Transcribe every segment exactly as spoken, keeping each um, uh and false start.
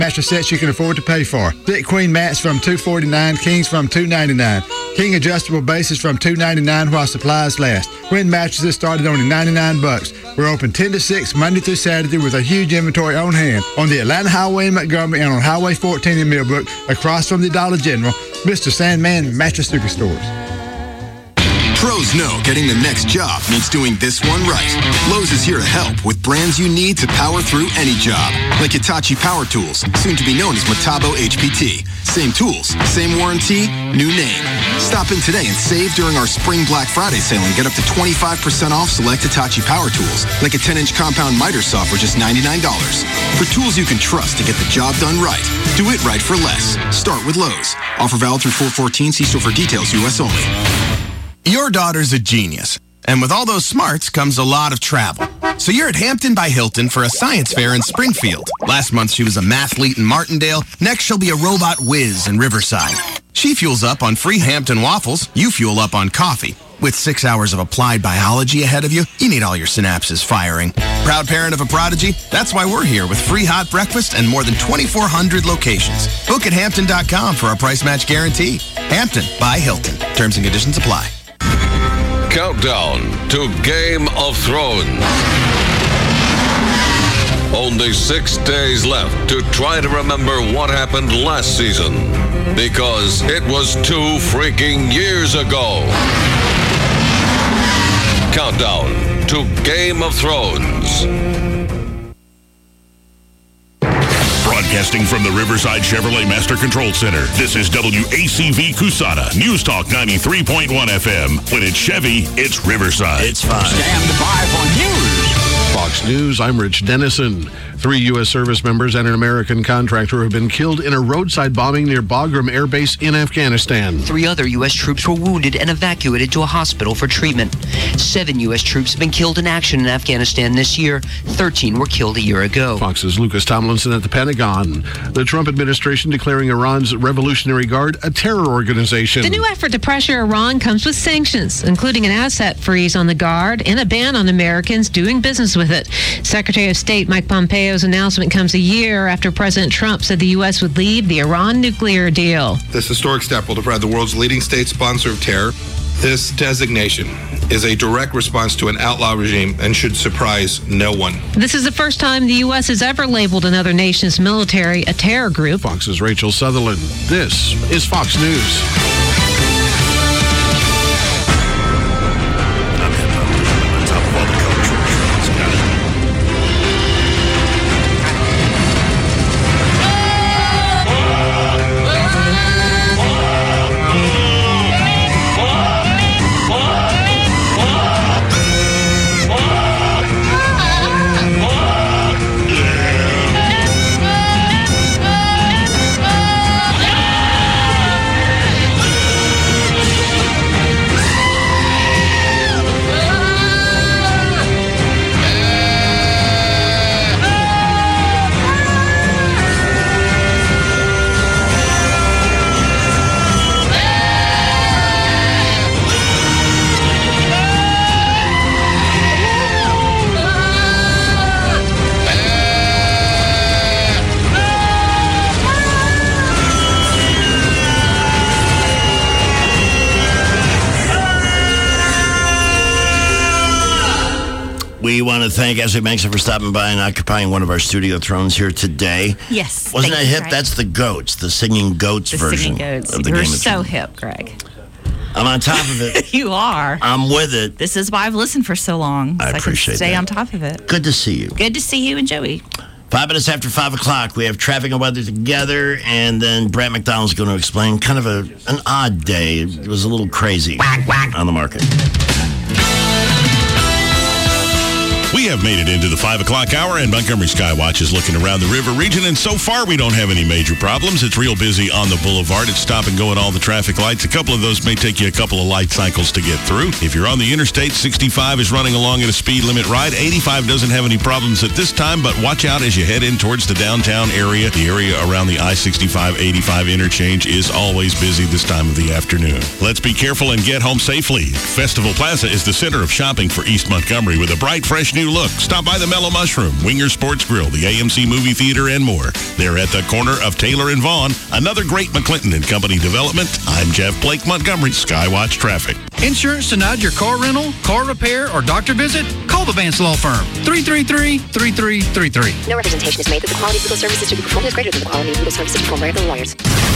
Mattress sets you can afford to pay for. Thick queen mats from two forty-nine, kings from two ninety-nine. King adjustable bases from two ninety-nine while supplies last. Queen mattresses started only ninety-nine bucks. We're open ten to six Monday through Saturday with a huge inventory on hand on the Atlanta Highway in Montgomery and on Highway fourteen in Millbrook, across from the Dollar General. Mister Sandman Mattress Superstores. Pros know getting the next job means doing this one right. Lowe's is here to help with brands you need to power through any job. Like Hitachi Power Tools, soon to be known as Metabo H P T. Same tools, same warranty, new name. Stop in today and save during our Spring Black Friday sale and get up to twenty-five percent off select Hitachi Power Tools, like a ten-inch compound miter saw for just ninety-nine dollars. For tools you can trust to get the job done right. Do it right for less. Start with Lowe's. Offer valid through four fourteen. See store for details. U S only. Your daughter's a genius, and with all those smarts comes a lot of travel. So you're at Hampton by Hilton for a science fair in Springfield. Last month she was a mathlete in Martindale. Next she'll be a robot whiz in Riverside. She fuels up on free Hampton waffles. You fuel up on coffee. With six hours of applied biology ahead of you, you need all your synapses firing. Proud parent of a prodigy? That's why we're here with free hot breakfast and more than twenty-four hundred locations. Book at Hampton dot com for our price match guarantee. Hampton by Hilton. Terms and conditions apply. Countdown to Game of Thrones. Only six days left to try to remember what happened last season, because it was two freaking years ago. Countdown to Game of Thrones. Broadcasting from the Riverside Chevrolet Master Control Center, this is W A C V Cusana, News Talk ninety-three point one F M. When it's Chevy, it's Riverside. It's fine. Stand by for news. Fox News, I'm Rich Dennison. Three U S service members and an American contractor have been killed in a roadside bombing near Bagram Air Base in Afghanistan. Three other U S troops were wounded and evacuated to a hospital for treatment. Seven U S troops have been killed in action in Afghanistan this year. Thirteen were killed a year ago. Fox's Lucas Tomlinson at the Pentagon. The Trump administration declaring Iran's Revolutionary Guard a terror organization. The new effort to pressure Iran comes with sanctions, including an asset freeze on the Guard and a ban on Americans doing business with it. Secretary of State Mike Pompeo's announcement comes a year after President Trump said the U S would leave the Iran nuclear deal. This historic step will deprive the world's leading state sponsor of terror. This designation is a direct response to an outlaw regime and should surprise no one. This is the first time the U S has ever labeled another nation's military a terror group. Fox's Rachel Sutherland. This is Fox News. We want to thank Ashley Manson for stopping by and occupying one of our studio thrones here today. Yes. Wasn't that you, hip? Greg. That's the Goats, the singing Goats the version singing goats. of the You're Game of so Thrones. hip, Greg. I'm on top of it. You are. I'm with it. This is why I've listened for so long. So I appreciate I can stay that. on top of it. Good to see you. Good to see you and Joey. Five minutes after five o'clock, we have traffic and weather together, and then Brett McDonald's going to explain kind of a an odd day. It was a little crazy whack, whack. on the market. We have made it into the five o'clock hour, and Montgomery Skywatch is looking around the river region, and so far we don't have any major problems. It's real busy on the boulevard. It's stop and go at all the traffic lights. A couple of those may take you a couple of light cycles to get through. If you're on the interstate, sixty-five is running along at a speed limit ride. eighty-five doesn't have any problems at this time, but watch out as you head in towards the downtown area. The area around the I sixty-five eighty-five interchange is always busy this time of the afternoon. Let's be careful and get home safely. Festival Plaza is the center of shopping for East Montgomery with a bright, fresh new new look. Stop by the Mellow Mushroom, Winger Sports Grill, the A M C Movie Theater, and more. They're at the corner of Taylor and Vaughn. Another great McClinton and Company development. I'm Jeff Blake Montgomery, Skywatch Traffic. Insurance denied your car rental, car repair, or doctor visit? Call the Vance Law Firm. three three three, three three three three. No representation is made that the quality of legal services to be performed is greater than the quality of legal services performed by other lawyers.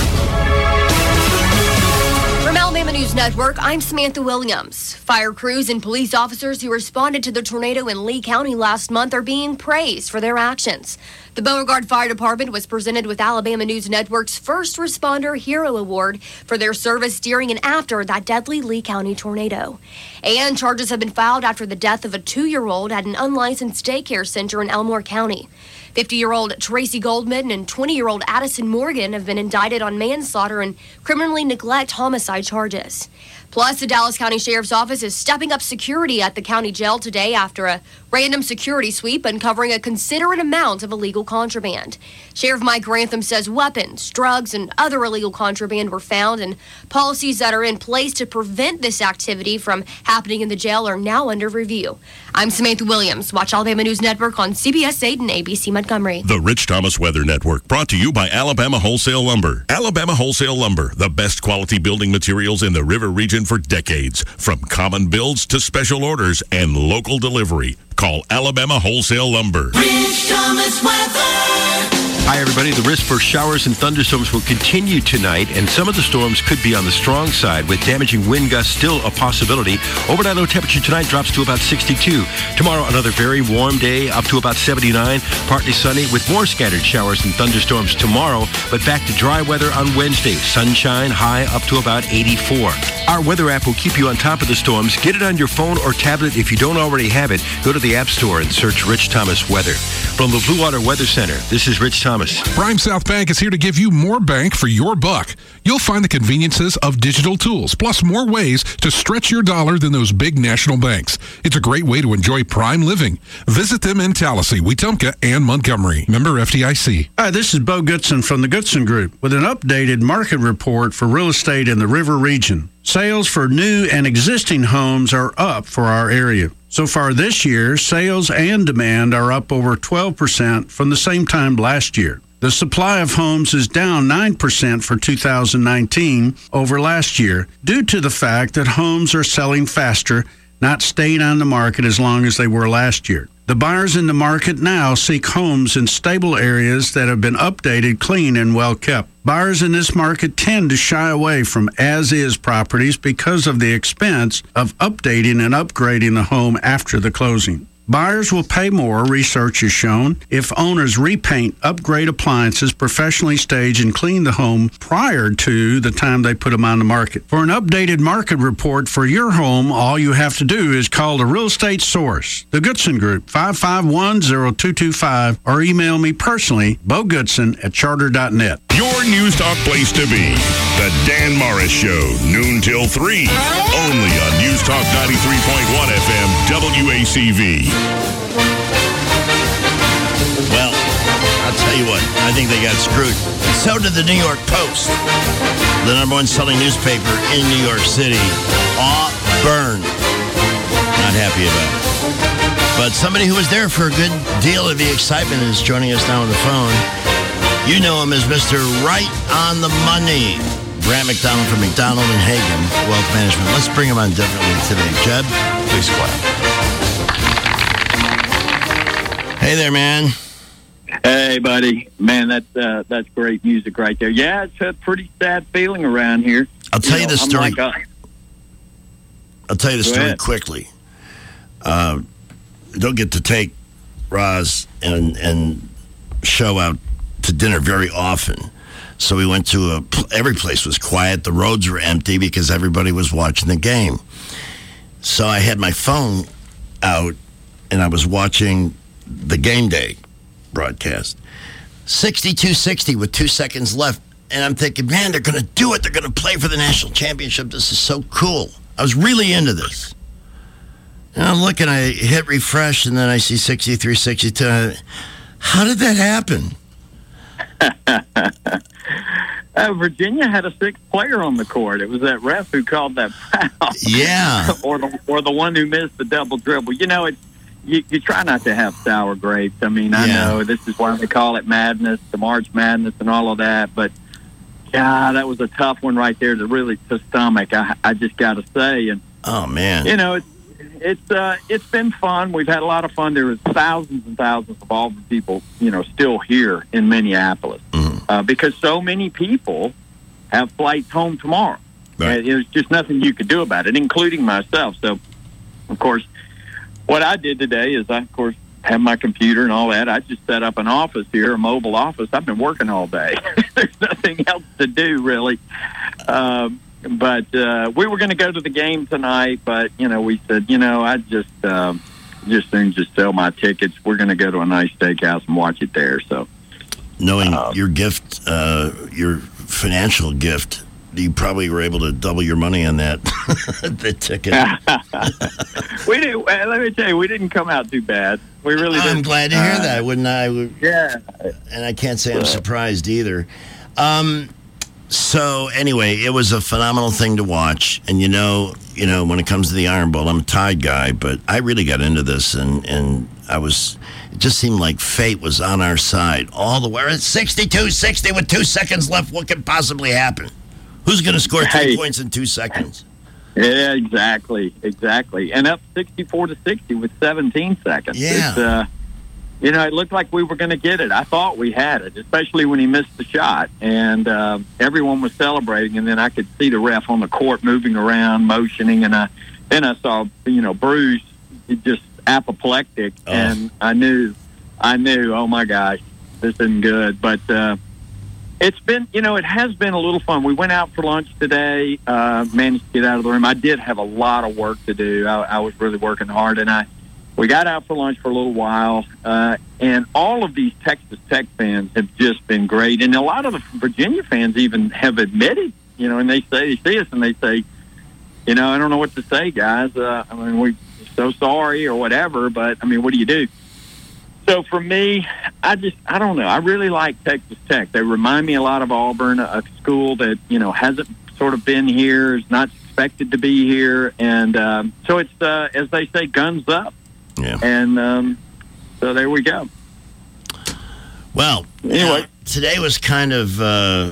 From Alabama News Network, I'm Samantha Williams. Fire crews and police officers who responded to the tornado in Lee County last month are being praised for their actions. The Beauregard Fire Department was presented with Alabama News Network's First Responder Hero Award for their service during and after that deadly Lee County tornado. And charges have been filed after the death of a two-year-old at an unlicensed daycare center in Elmore County. fifty-year-old Tracy Goldman and twenty-year-old Addison Morgan have been indicted on manslaughter and criminally neglect homicide charges. Plus, the Dallas County Sheriff's Office is stepping up security at the county jail today after a random security sweep uncovering a considerate amount of illegal contraband. Sheriff Mike Grantham says weapons, drugs, and other illegal contraband were found, and policies that are in place to prevent this activity from happening in the jail are now under review. I'm Samantha Williams. Watch Alabama News Network on C B S eight and A B C Montgomery. The Rich Thomas Weather Network, brought to you by Alabama Wholesale Lumber. Alabama Wholesale Lumber, the best quality building materials in the River region for decades. From common builds to special orders and local delivery. Call Alabama Wholesale Lumber. Rich Thomas Weather. Hi, everybody. The risk for showers and thunderstorms will continue tonight, and some of the storms could be on the strong side, with damaging wind gusts still a possibility. Overnight low temperature tonight drops to about sixty-two. Tomorrow, another very warm day, up to about seventy-nine. Partly sunny with more scattered showers and thunderstorms tomorrow, but back to dry weather on Wednesday. Sunshine, high up to about eighty-four. Our weather app will keep you on top of the storms. Get it on your phone or tablet if you don't already have it. Go to the App Store and search Rich Thomas Weather. From the Blue Water Weather Center, this is Rich Thomas. Prime South Bank is here to give you more bank for your buck. You'll find the conveniences of digital tools, plus more ways to stretch your dollar than those big national banks. It's a great way to enjoy prime living. Visit them in Tallahassee, Wetumpka, and Montgomery. Member F D I C. Hi, this is Bo Goodson from the Goodson Group with an updated market report for real estate in the River region. Sales for new and existing homes are up for our area. So far this year, sales and demand are up over twelve percent from the same time last year. The supply of homes is down nine percent for two thousand nineteen over last year due to the fact that homes are selling faster, not staying on the market as long as they were last year. The buyers in the market now seek homes in stable areas that have been updated, clean, and well kept. Buyers in this market tend to shy away from as-is properties because of the expense of updating and upgrading the home after the closing. Buyers will pay more, research has shown, if owners repaint, upgrade appliances, professionally stage, and clean the home prior to the time they put them on the market. For an updated market report for your home, all you have to do is call the Real Estate Source, the Goodson Group, five five one, zero two two five, or email me personally, Bo Goodson at charter dot net. Your News Talk place to be. The Dan Morris Show, noon till three. Only on News Talk ninety-three point one F M, W A C V. Well, I'll tell you what, I think they got screwed. So did the New York Post, the number one selling newspaper in New York City. Aw, burn. Not happy about it. But somebody who was there for a good deal of the excitement is joining us now on the phone. You know him as Mister Right on the Money. Brant McDonald from McDonald and Hagen Wealth Management. Let's bring him on differently today. Jeb, please clap. Hey there, man. Hey, buddy. Man, that's uh, that's great music right there. Yeah, it's a pretty sad feeling around here. I'll tell you, you know, the story. Like, uh, I'll tell you the Go story ahead. quickly. Uh, don't get to take Roz and and show out to dinner very often. So we went to a, every place was quiet. The roads were empty because everybody was watching the game. So I had my phone out and I was watching the game day broadcast. sixty-two sixty with two seconds left. And I'm thinking, man, they're going to do it. They're going to play for the national championship. This is so cool. I was really into this. And I'm looking, I hit refresh, and then I see sixty-three sixty-two. How did that happen? uh, Virginia had a sixth player on the court. It was that ref who called that foul. Yeah. or the or the one who missed the double dribble. You know, it's you, you try not to have sour grapes. I mean, I Yeah. know this is why they call it madness, the March Madness and all of that, but yeah, that was a tough one right there to really to stomach. I, I just got to say, and Oh man. you know, it's it's uh, it's been fun. We've had a lot of fun. There was thousands and thousands of Auburn people, you know, still here in Minneapolis uh, because so many people have flights home tomorrow. Right. And there's just nothing you could do about it, including myself. So, of course, what I did today is I, of course, have my computer and all that. I just set up an office here, a mobile office. I've been working all day. There's nothing else to do, really. Um, but uh, we were going to go to the game tonight, but, you know, we said, you know, I just um, just soon just sell my tickets. We're going to go to a nice steakhouse and watch it there. So, Knowing uh, your gift, uh, your financial gift, you probably were able to double your money on that the ticket. we didn't. Well, let me tell you, we didn't come out too bad. We really. I'm didn't. glad to hear Uh, that. Wouldn't I? Yeah. And I can't say I'm surprised either. Um, so anyway, it was a phenomenal thing to watch. And you know, you know, when it comes to the Iron Bowl, I'm a Tide guy, but I really got into this, and and I was. It just seemed like fate was on our side all the way. It's sixty-two sixty with two seconds left. What could possibly happen? Who's going to score three Hey. points in two seconds? Yeah, exactly, exactly. And up sixty-four to sixty with seventeen seconds. Yeah. It's, uh, you know, it looked like we were going to get it. I thought we had it, especially when he missed the shot. And uh, everyone was celebrating, and then I could see the ref on the court moving around, motioning, and I, then I saw, you know, Bruce just apoplectic, Oh. and I knew, I knew, oh, my gosh, this isn't good. But uh, it's been, you know, it has been a little fun. We went out for lunch today, uh, managed to get out of the room. I did have a lot of work to do. I, I was really working hard, and I we got out for lunch for a little while, uh, and all of these Texas Tech fans have just been great. And a lot of the Virginia fans even have admitted, you know, and they say, they see us and they say, you know, I don't know what to say, guys. Uh, I mean, we're so sorry or whatever, but, I mean, what do you do? So for me, I just, I don't know. I really like Texas Tech. They remind me a lot of Auburn, a school that, you know, hasn't sort of been here, is not expected to be here. And um, so it's, uh, as they say, guns up. Yeah. And um, so there we go. Well, anyway, uh, today was kind of uh,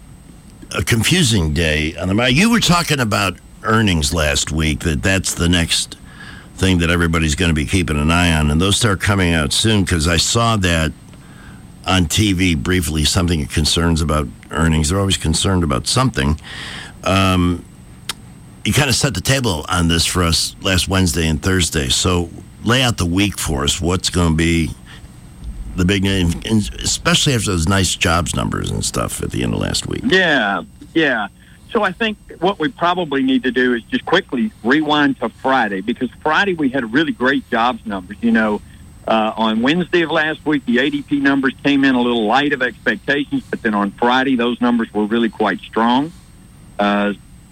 a confusing day. On the you were talking about earnings last week. That that's the next thing that everybody's going to be keeping an eye on, and those start coming out soon. Because I saw that on T V briefly. Something concerns about earnings. They're always concerned about something. Um, you kind of set the table on this for us last Wednesday and Thursday. So lay out the week for us. What's going to be the big name, and especially after those nice jobs numbers and stuff at the end of last week. Yeah, yeah. So I think what we probably need to do is just quickly rewind to Friday, because Friday we had really great jobs numbers. You know, uh, on Wednesday of last week, the A D P numbers came in a little light of expectations, but then on Friday, those numbers were really quite strong. Uh,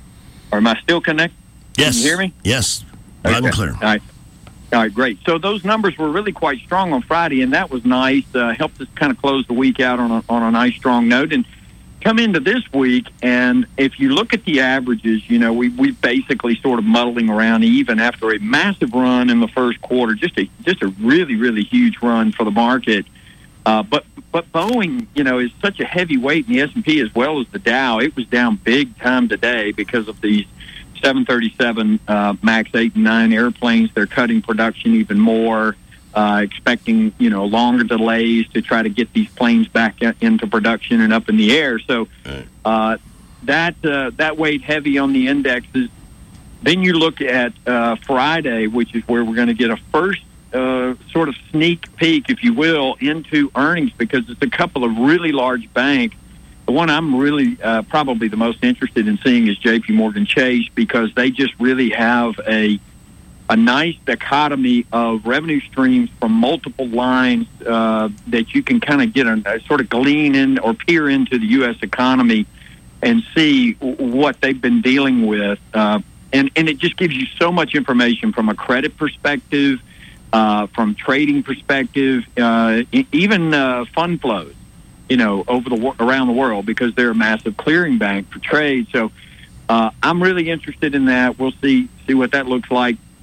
or am I still connected? Yes. Can you hear me? Yes. Loud and Okay. clear. All right. All right, great. So those numbers were really quite strong on Friday, and that was nice. Uh, helped us kind of close the week out on a, on a nice, strong note. And come into this week, and if you look at the averages, you know, we we basically sort of muddling around even after a massive run in the first quarter, just a just a really, really huge run for the market. Uh, but but Boeing, you know, is such a heavy weight in the S and P as well as the Dow. It was down big time today because of these seven thirty-seven uh, Max eight and nine airplanes. They're cutting production even more, uh, expecting, you know, longer delays to try to get these planes back into production and up in the air. So uh, that uh, that weighed heavy on the indexes. Then you look at uh, Friday, which is where we're going to get a first uh, sort of sneak peek, if you will, into earnings, because it's a couple of really large banks. The one I'm really uh, probably the most interested in seeing is J P Morgan Chase, because they just really have a a nice dichotomy of revenue streams from multiple lines uh, that you can kind of get a, a sort of glean in or peer into the U S economy and see w- what they've been dealing with. Uh, and, and it just gives you so much information from a credit perspective, uh, from trading perspective, uh, e- even uh, fund flows, you know, over the around the world, because they're a massive clearing bank for trade. So uh, I'm really interested in that. We'll see see what that looks like.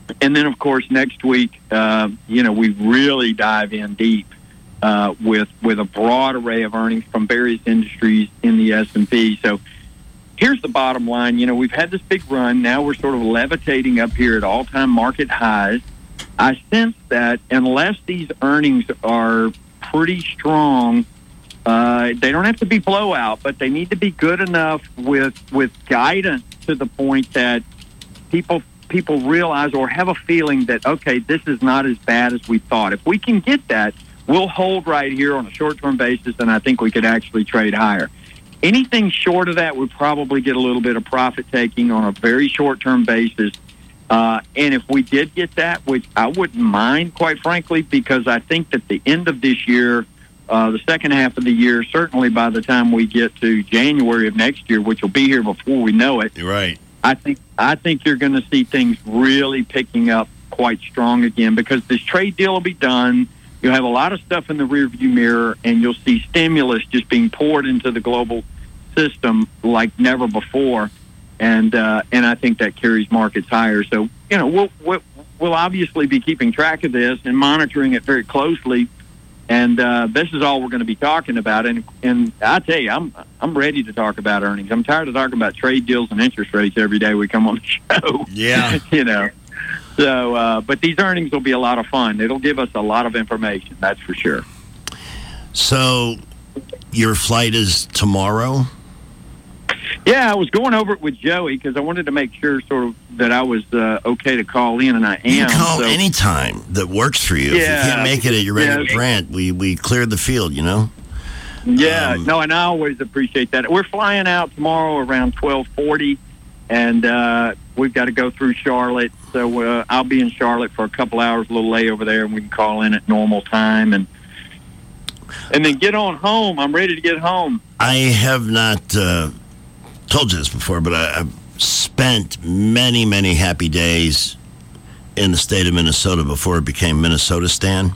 And then, of course, next week, uh, you know, we really dive in deep uh, with with a broad array of earnings from various industries in the S and P. So here's the bottom line. You know, we've had this big run. Now we're sort of levitating up here at all-time market highs. I sense that unless these earnings are pretty strong, uh, they don't have to be blowout, but they need to be good enough with with guidance to the point that people people realize or have a feeling that, okay, this is not as bad as we thought. If we can get that, we'll hold right here on a short-term basis, and I think we could actually trade higher. Anything short of that would probably get a little bit of profit-taking on a very short-term basis. Uh, and if we did get that, which I wouldn't mind, quite frankly, because I think that the end of this year, uh, the second half of the year, certainly by the time we get to January of next year, which will be here before we know it, You're right. I think I think you're going to see things really picking up quite strong again, because this trade deal will be done. You'll have a lot of stuff in the rearview mirror, and you'll see stimulus just being poured into the global system like never before. And uh, and I think that carries markets higher. So, you know, we'll, we'll, we'll obviously be keeping track of this and monitoring it very closely. And uh, this is all we're going to be talking about. And and I tell you, I'm I'm ready to talk about earnings. I'm tired of talking about trade deals and interest rates every day we come on the show. Yeah. you know. So, uh, but these earnings will be a lot of fun. It'll give us a lot of information, that's for sure. So, your flight is tomorrow? Yeah, I was going over it with Joey because I wanted to make sure sort of that I was uh, okay to call in, and I am. You can call so. anytime that works for you. Yeah. If you can't make it at your regular Yeah. Brant, we, we cleared the field, you know? Yeah, Um, no, and I always appreciate that. We're flying out tomorrow around twelve forty, and uh, we've got to go through Charlotte. So uh, I'll be in Charlotte for a couple hours, a little layover there, and we can call in at normal time, and and then get on home. I'm ready to get home. I have not uh, told you this before, but I, I've spent many, many happy days in the state of Minnesota before it became Minnesota Stan.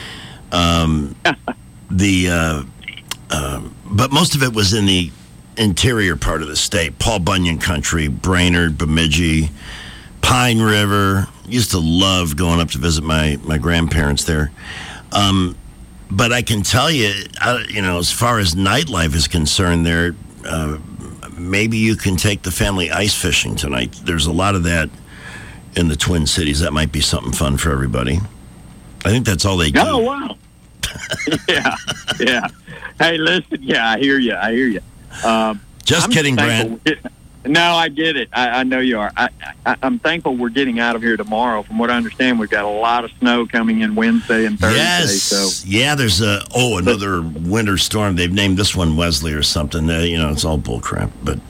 Um, the uh, uh, but most of it was in the interior part of the state, Paul Bunyan country, Brainerd, Bemidji, Pine River. Used to love going up to visit my, my grandparents there. Um, but I can tell you, I, you know, as far as nightlife is concerned there, uh, maybe you can take the family ice fishing tonight. There's a lot of that in the Twin Cities. That might be something fun for everybody. I think that's all they do. Oh, wow. yeah, yeah. Hey, listen, yeah, I hear you. I hear you. Um, Just I'm kidding, thankful- No, I get it. I, I know you are. I, I, I'm thankful we're getting out of here tomorrow. From what I understand, we've got a lot of snow coming in Wednesday and Thursday. Yes. So Yeah, there's a, oh, another winter storm. They've named this one Wesley or something. Uh, you know, it's all bullcrap. But,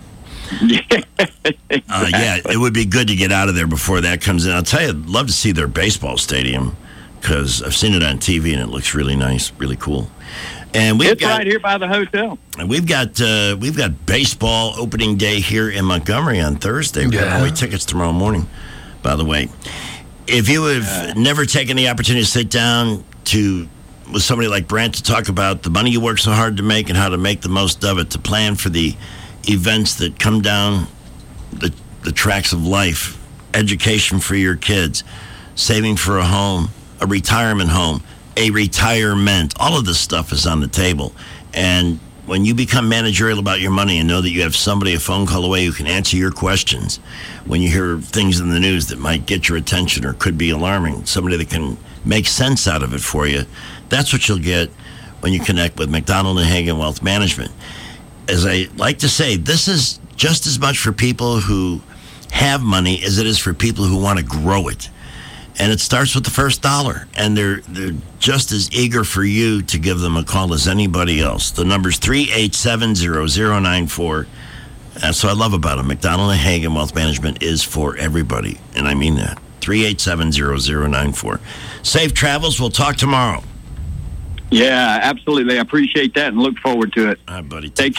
uh, yeah, it would be good to get out of there before that comes in. I'll tell you, I'd love to see their baseball stadium because I've seen it on T V and it looks really nice, really cool. And we've it's got, right here by the hotel. And we've got uh, we've got baseball opening day here in Montgomery on Thursday. We're giving away tickets tomorrow morning, by the way. If you have uh, never taken the opportunity to sit down to with somebody like Brant to talk about the money you work so hard to make and how to make the most of it, to plan for the events that come down the, the tracks of life, education for your kids, saving for a home, a retirement home, a retirement. All of this stuff is on the table. And when you become managerial about your money and know that you have somebody a phone call away who can answer your questions, when you hear things in the news that might get your attention or could be alarming, somebody that can make sense out of it for you, that's what you'll get when you connect with McDonald and Hagen Wealth Management. As I like to say, this is just as much for people who have money as it is for people who want to grow it. And it starts with the first dollar. And they're they're just as eager for you to give them a call as anybody else. The number's three eight seven, zero zero nine four. That's what I love about it. McDonald and Hagen Wealth Management is for everybody. And I mean that. three eight seven, zero zero nine four. Safe travels. We'll talk tomorrow. Yeah, absolutely. I appreciate that and look forward to it. All right, buddy. Take care.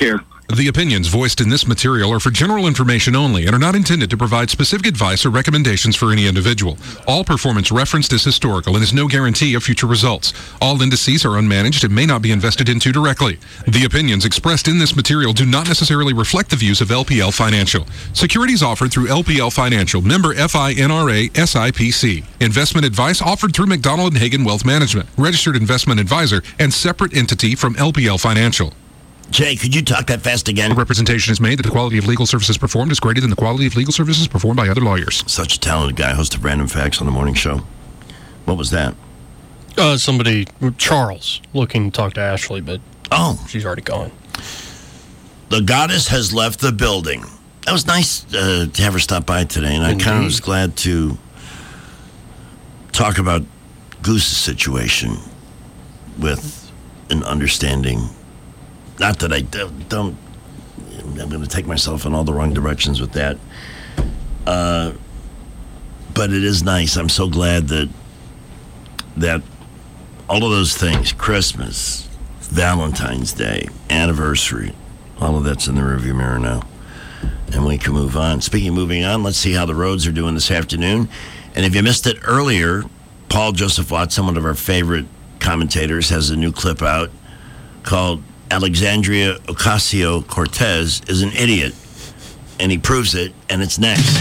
The opinions voiced in this material are for general information only and are not intended to provide specific advice or recommendations for any individual. All performance referenced is historical and is no guarantee of future results. All indices are unmanaged and may not be invested into directly. The opinions expressed in this material do not necessarily reflect the views of L P L Financial. Securities offered through L P L Financial, member FINRA S I P C. Investment advice offered through McDonald and Hagen Wealth Management, registered investment advisor, and separate entity from L P L Financial. Jay, could you talk that fast again? Representation is made that the quality of legal services performed is greater than the quality of legal services performed by other lawyers. Such a talented guy, host of Random Facts on the morning show. What was that? Uh, somebody, Charles, looking to talk to Ashley, but oh, she's already gone. The goddess has left the building. That was nice uh, to have her stop by today, and I kind of was glad to talk about Goose's situation with an understanding. Not that I don't, don't I'm going to take myself in all the wrong directions with that. Uh, but it is nice. I'm so glad that that all of those things, Christmas, Valentine's Day, anniversary, all of that's in the rearview mirror now. And we can move on. Speaking of moving on, let's see how the roads are doing this afternoon. And if you missed it earlier, Paul Joseph Watson, one of our favorite commentators, has a new clip out called Alexandria Ocasio-Cortez is an idiot. And he proves it, and it's next.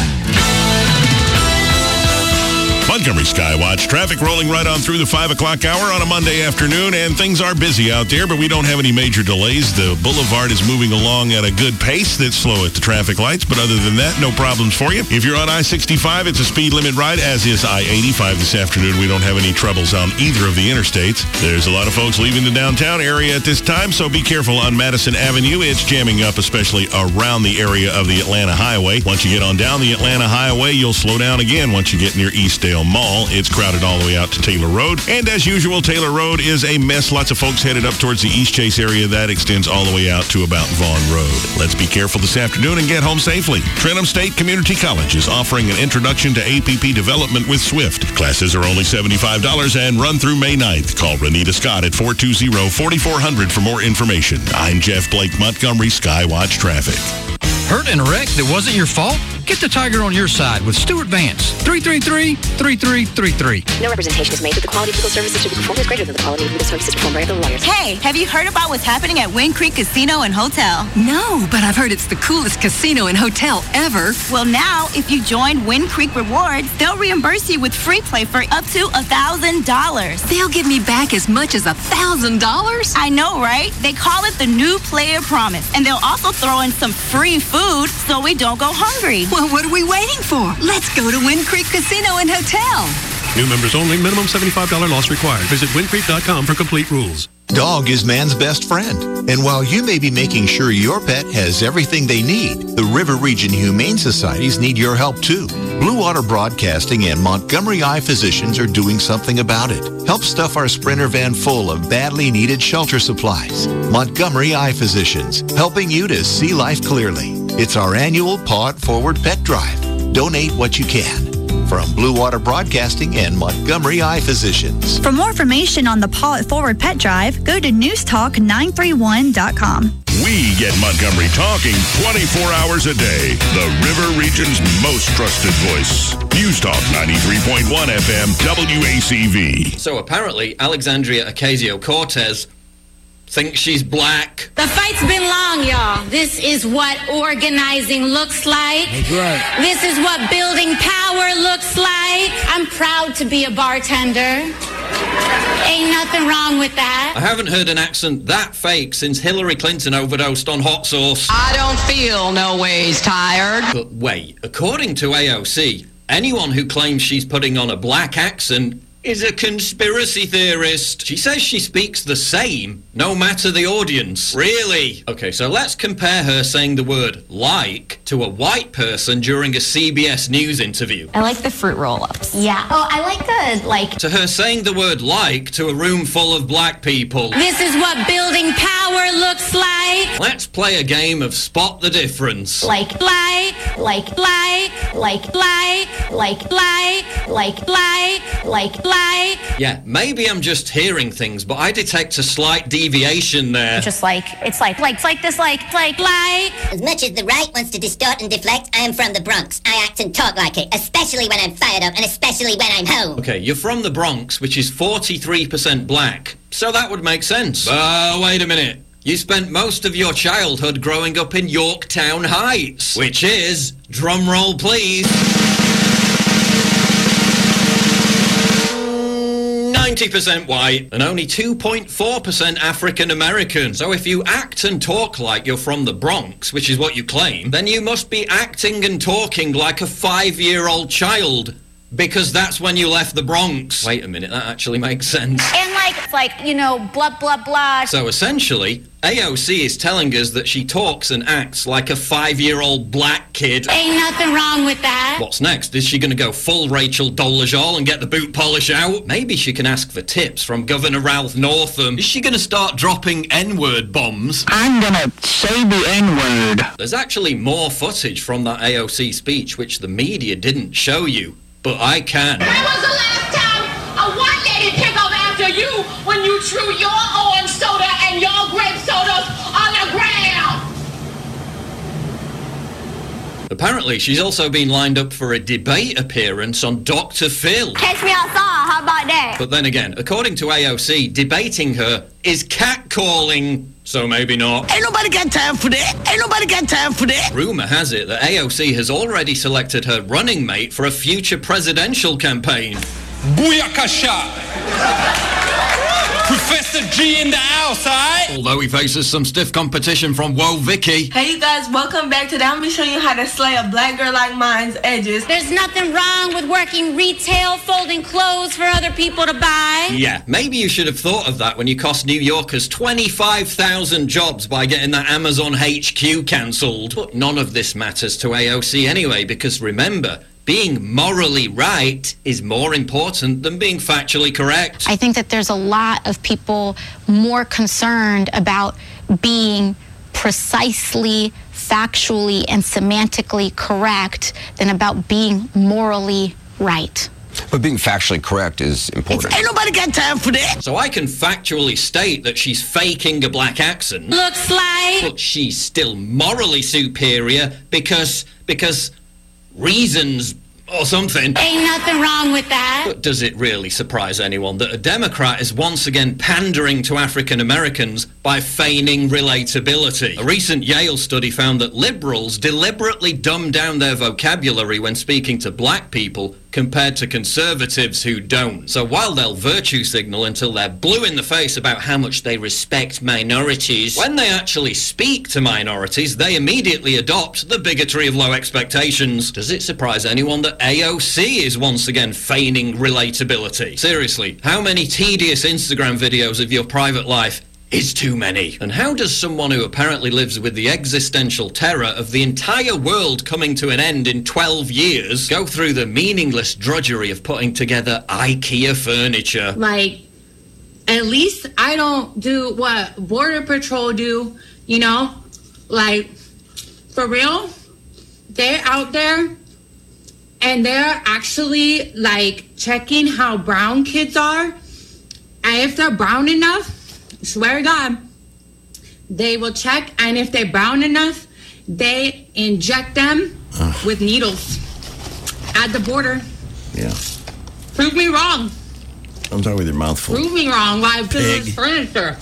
Montgomery Skywatch. Traffic rolling right on through the five o'clock hour on a Monday afternoon, and things are busy out there, but we don't have any major delays. The boulevard is moving along at a good pace. That's slow at the traffic lights, but other than that, no problems for you. If you're on I sixty-five, it's a speed limit ride, as is I eighty-five this afternoon. We don't have any troubles on either of the interstates. There's a lot of folks leaving the downtown area at this time, so be careful on Madison Avenue. It's jamming up, especially around the area of the Atlanta Highway. Once you get on down the Atlanta Highway, you'll slow down again once you get near Eastdale Mall. It's crowded all the way out to Taylor Road. And as usual, Taylor Road is a mess. Lots of folks headed up towards the East Chase area. That extends all the way out to about Vaughn Road. Let's be careful this afternoon and get home safely. Trentham State Community College is offering an introduction to A P P development with Swift. Classes are only seventy-five dollars and run through May ninth. Call Renita Scott at four two zero, four four zero zero for more information. I'm Jeff Blake, Montgomery Skywatch Traffic. Hurt in a wreck that wasn't your fault? Get the Tiger on your side with Stuart Vance. three three three, three three three three. No representation is made that the quality of legal services to be performed is greater than the quality of legal services performed by other lawyers. Hey, have you heard about what's happening at Wind Creek Casino and Hotel? No, but I've heard it's the coolest casino and hotel ever. Well, now, if you join Wind Creek Rewards, they'll reimburse you with free play for up to one thousand dollars. They'll give me back as much as one thousand dollars? I know, right? They call it the New Player Promise, and they'll also throw in some free food so we don't go hungry. Well, what are we waiting for? Let's go to Wind Creek Casino and Hotel. New members only. Minimum seventy-five dollars loss required. Visit wind creek dot com for complete rules. Dog is man's best friend. And while you may be making sure your pet has everything they need, the River Region Humane Societies need your help too. Blue Water Broadcasting and Montgomery Eye Physicians are doing something about it. Help stuff our Sprinter van full of badly needed shelter supplies. Montgomery Eye Physicians, helping you to see life clearly. It's our annual Paw It Forward Pet Drive. Donate what you can. From Blue Water Broadcasting and Montgomery Eye Physicians. For more information on the Paw It Forward Pet Drive, go to news talk nine three one dot com. We get Montgomery talking twenty-four hours a day. The River Region's most trusted voice. News Talk ninety-three point one F M W A C V. So apparently, Alexandria Ocasio-Cortez thinks she's black. The fight's been long, y'all. This is what organizing looks like. That's right. This is what building power looks like. I'm proud to be a bartender. Ain't nothing wrong with that. I haven't heard an accent that fake since Hillary Clinton overdosed on hot sauce. I don't feel no ways tired. But wait, according to A O C, anyone who claims she's putting on a black accent is a conspiracy theorist. She says she speaks the same, no matter the audience. Really? Okay, so let's compare her saying the word like to a white person during a C B S News interview. I like the fruit roll-ups. Yeah. Oh, I like the, like... To her saying the word like to a room full of black people. This is what building power looks like. Let's play a game of spot the difference. Like, like, like, like, like, like, like, like, like, like, like, like. Yeah, maybe I'm just hearing things, but I detect a slight deviation there. Just like, it's like, like, it's like this, like, like, like. As much as the right wants to distort and deflect, I am from the Bronx. I act and talk like it, especially when I'm fired up and especially when I'm home. Okay, you're from the Bronx, which is forty-three percent black, so that would make sense. But wait a minute. You spent most of your childhood growing up in Yorktown Heights, which is, drum roll please, ninety percent white and only two point four percent African American. So if you act and talk like you're from the Bronx, which is what you claim, then you must be acting and talking like a five-year-old child. Because that's when you left the Bronx. Wait a minute, that actually makes sense. And like, it's like, you know, blah, blah, blah. So essentially, A O C is telling us that she talks and acts like a five-year-old black kid. Ain't nothing wrong with that. What's next? Is she going to go full Rachel Dolezal and get the boot polish out? Maybe she can ask for tips from Governor Ralph Northam. Is she going to start dropping N-word bombs? I'm going to say the N-word. There's actually more footage from that A O C speech which the media didn't show you. But I can. When was the last time a white lady tickled after you when you threw your orange soda and your grape sodas on the ground? Apparently, she's also been lined up for a debate appearance on Doctor Phil. Catch me outside, how about that? But then again, according to A O C, debating her is catcalling. So maybe not. Ain't nobody got time for that. Ain't nobody got time for that. Rumour has it that A O C has already selected her running mate for a future presidential campaign. Booyakasha! Professor G in the house, alright? Although he faces some stiff competition from Whoa Vicky. Hey you guys, welcome back to that. I'm gonna show you how to slay a black girl like mine's edges. There's nothing wrong with working retail, folding clothes for other people to buy. Yeah, maybe you should have thought of that when you cost New Yorkers twenty-five thousand jobs by getting that Amazon H Q cancelled. But none of this matters to A O C anyway, because remember, being morally right is more important than being factually correct. I think that there's a lot of people more concerned about being precisely, factually, and semantically correct than about being morally right. But being factually correct is important. It's, ain't nobody got time for that. So I can factually state that she's faking a black accent. Looks like. But she's still morally superior because, because... reasons or something. Ain't nothing wrong with that. But does it really surprise anyone that a Democrat is once again pandering to African Americans by feigning relatability? A recent Yale study found that liberals deliberately dumb down their vocabulary when speaking to black people compared to conservatives who don't. So while they'll virtue signal until they're blue in the face about how much they respect minorities, when they actually speak to minorities, they immediately adopt the bigotry of low expectations. Does it surprise anyone that A O C is once again feigning relatability? Seriously, how many tedious Instagram videos of your private life is too many? And how does someone who apparently lives with the existential terror of the entire world coming to an end in twelve years go through the meaningless drudgery of putting together IKEA furniture? Like, at least I don't do what Border Patrol do, you know? Like, for real, they're out there and they're actually, like, checking how brown kids are. And if they're brown enough, swear to God, they will check, and if they're brown enough, they inject them Ugh. with needles at the border. Yeah. Prove me wrong. I'm talking with your mouth full. Prove me wrong. Why this is furniture?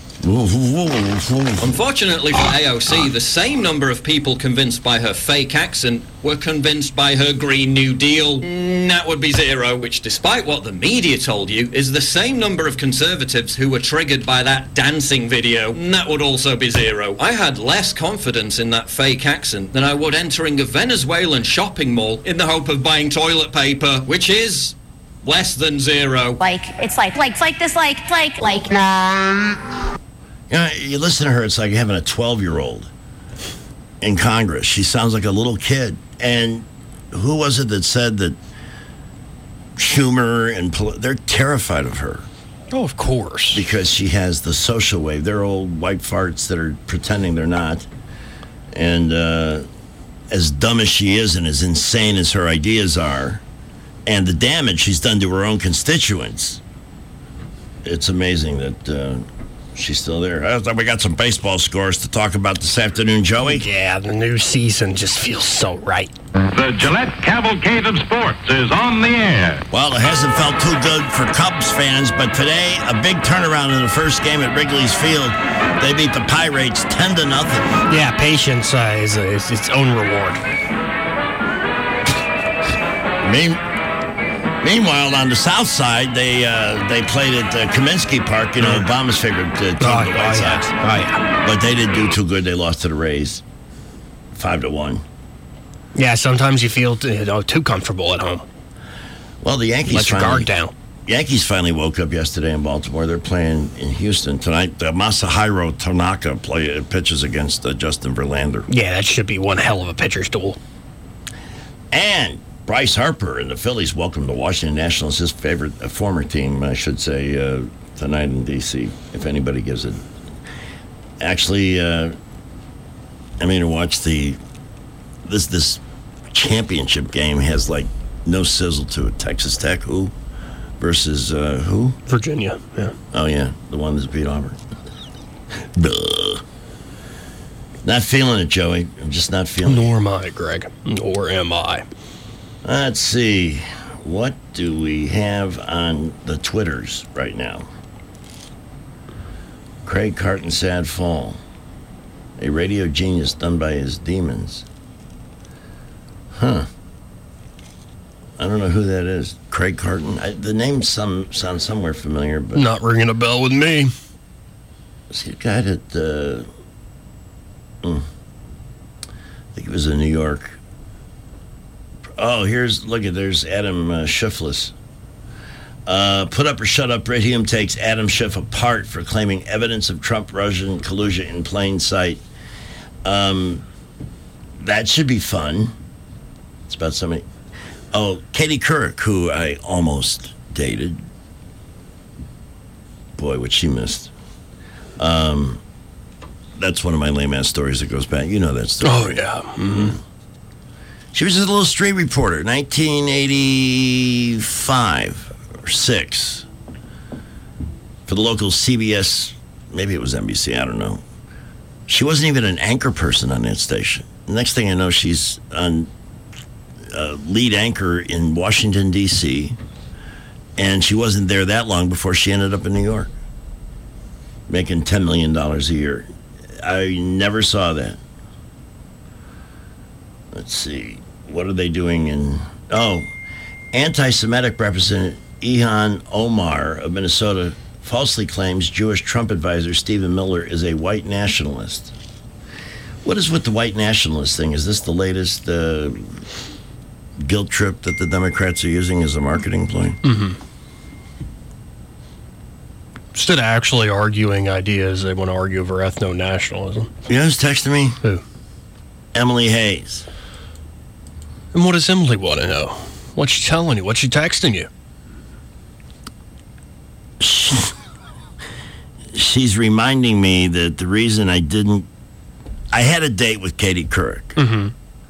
Unfortunately for A O C, the same number of people convinced by her fake accent were convinced by her Green New Deal. Mm, that would be zero, which, despite what the media told you, is the same number of conservatives who were triggered by that dancing video. Mm, that would also be zero. I had less confidence in that fake accent than I would entering a Venezuelan shopping mall in the hope of buying toilet paper, which is less than zero. Like, it's like, like, it's like this, like, like, like, nah. You know, you listen to her, it's like having a twelve-year-old in Congress. She sounds like a little kid. And who was it that said that Schumer and Pel- they're terrified of her? Oh, of course. Because she has the social wave. They're old white farts that are pretending they're not. And uh, as dumb as she is and as insane as her ideas are, and the damage she's done to her own constituents, it's amazing that uh, she's still there. I thought we got some baseball scores to talk about this afternoon, Joey. Yeah, the new season just feels so right. The Gillette Cavalcade of Sports is on the air. Well, it hasn't felt too good for Cubs fans, but today, a big turnaround in the first game at Wrigley's Field. They beat the Pirates ten to nothing. Yeah, patience uh, is, uh, is its own reward. Mean, meanwhile, on the south side, they uh, they played at uh, Kaminsky Park, you know, Obama's favorite uh, team, Oh, the oh, White yeah. Sox. Oh, yeah. But they didn't do too good. They lost to the Rays, five to one. Yeah, sometimes you feel you know, too comfortable at home. Well, the Yankees Let your finally, guard down. Yankees finally woke up yesterday in Baltimore. They're playing in Houston tonight. Uh, Masahiro Tanaka play, uh, pitches against uh, Justin Verlander. Yeah, that should be one hell of a pitcher's duel. And Bryce Harper and the Phillies welcome the Washington Nationals, his favorite, uh, former team, I should say, uh, tonight in D C, if anybody gives it. Actually, uh, I mean, to watch the, this, this championship game has, like, no sizzle to it. Texas Tech, who? Versus uh, who? Virginia, yeah. Oh, yeah, the one that's beat Auburn. Duh. Not feeling it, Joey. I'm just not feeling Nor it. am I, Greg. Nor am I. Let's see. What do we have on the Twitters right now? Craig Carton, sad fall. A radio genius done by his demons. Huh. I don't know who that is. Craig Carton. I, the name some sounds somewhere familiar, but Not ringing a bell with me. is he a guy that? Uh, hmm. I think it was in New York. Oh, here's look at there's Adam uh, Schiffless. Uh, put up or shut up. Brit Hume takes Adam Schiff apart for claiming evidence of Trump-Russian collusion in plain sight. Um, that should be fun. It's about somebody. Oh, Katie Couric, who I almost dated. Boy, what she missed. Um, that's one of my lame-ass stories that goes back. You know that story. Oh, yeah. Mm-hmm. She was just a little street reporter, nineteen eighty-five or six, for the local C B S, maybe it was N B C, I don't know. She wasn't even an anchor person on that station. The next thing I know, she's on uh, lead anchor in Washington, D C, and she wasn't there that long before she ended up in New York, making ten million dollars a year. I never saw that. Let's see. What are they doing in... Oh, anti-Semitic Representative Ilhan Omar of Minnesota falsely claims Jewish Trump advisor Stephen Miller is a white nationalist. What is with the white nationalist thing? Is this the latest uh, guilt trip that the Democrats are using as a marketing ploy? Mm-hmm. Instead of actually arguing ideas, they want to argue over ethno-nationalism. You know who's texting me? Who? Emily Hayes. And what does Emily want to know? What's she telling you? What's she texting you? She's reminding me that the reason I didn't... I had a date with Katie Couric. Mm-hmm.